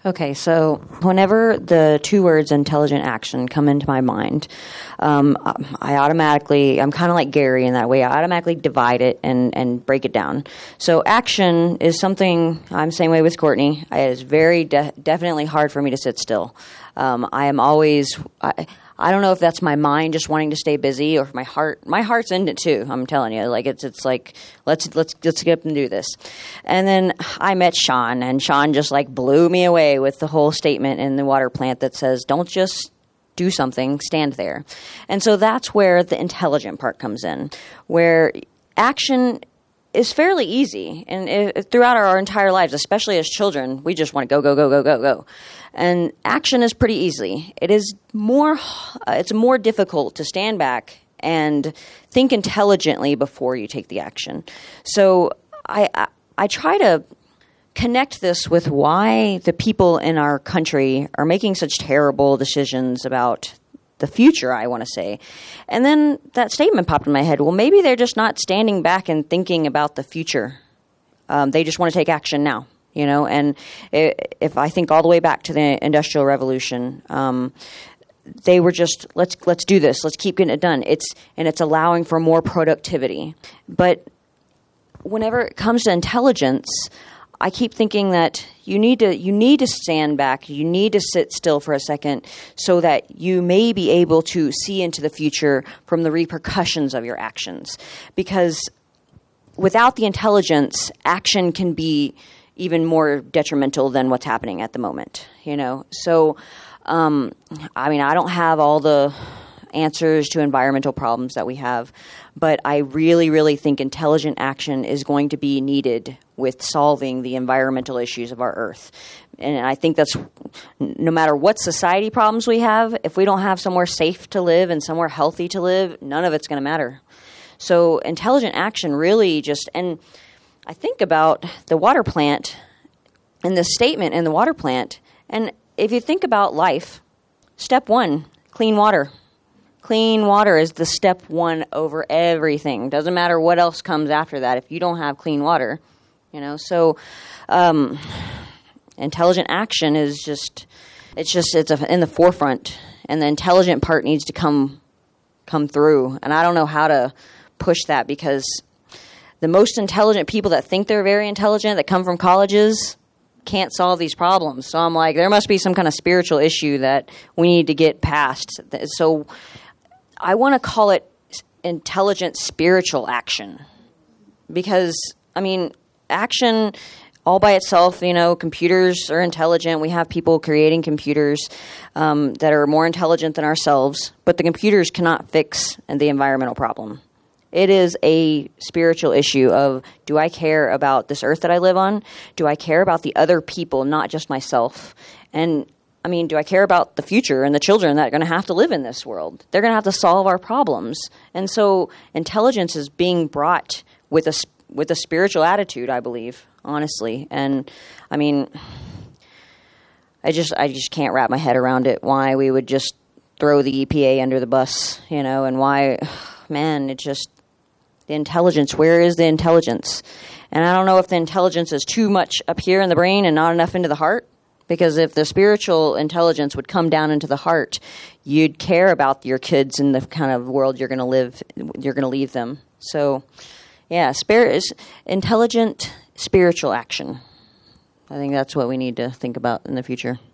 Okay, so whenever the two words intelligent action come into my mind, I'm kind of like Gary in that way. I automatically divide it and break it down. So action is something, I'm the same way with Courtney. It is very definitely hard for me to sit still. I am always... I don't know if that's my mind just wanting to stay busy, or if my heart's in it too. I'm telling you, like it's like let's get up and do this. And then I met Sean, and Sean just like blew me away with the whole statement in the water plant that says, "Don't just do something, stand there." And so that's where the intelligent part comes in, where action is fairly easy, and throughout our entire lives, especially as children, we just want to go, go, go, go, go, go. And action is pretty easy. It's more difficult to stand back and think intelligently before you take the action. So I try to connect this with why the people in our country are making such terrible decisions about the future, I want to say. And then that statement popped in my head. Well, maybe they're just not standing back and thinking about the future. They just want to take action now. And if I think all the way back to the Industrial Revolution, they were just let's do this, let's keep getting it done. It's allowing for more productivity. But whenever it comes to intelligence, I keep thinking that you need to stand back, you need to sit still for a second, so that you may be able to see into the future from the repercussions of your actions. Because without the intelligence, action can be even more detrimental than what's happening at the moment, So, I don't have all the answers to environmental problems that we have, but I really, really think intelligent action is going to be needed with solving the environmental issues of our Earth. And I think that's, no matter what society problems we have, if we don't have somewhere safe to live and somewhere healthy to live, none of it's going to matter. So intelligent action really and I think about the water plant and the statement in the water plant. And if you think about life, step one, clean water. Clean water is the step one over everything. Doesn't matter what else comes after that if you don't have clean water. So intelligent action is it's in the forefront, and the intelligent part needs to come through. And I don't know how to push that, because the most intelligent people that think they're very intelligent, that come from colleges, can't solve these problems. So I'm like, there must be some kind of spiritual issue that we need to get past. So I want to call it intelligent spiritual action. Because, action all by itself, computers are intelligent. We have people creating computers that are more intelligent than ourselves. But the computers cannot fix the environmental problem. It is a spiritual issue of, do I care about this earth that I live on? Do I care about the other people, not just myself? And, do I care about the future and the children that are going to have to live in this world? They're going to have to solve our problems. And so intelligence is being brought with a spiritual attitude, I believe, honestly. And, I just can't wrap my head around it, why we would just throw the EPA under the bus, and why, man, it just... The intelligence, where is the intelligence? And I don't know if the intelligence is too much up here in the brain and not enough into the heart. Because if the spiritual intelligence would come down into the heart, you'd care about your kids and the kind of world you're going to leave them. So, yeah, spirit is intelligent spiritual action. I think that's what we need to think about in the future.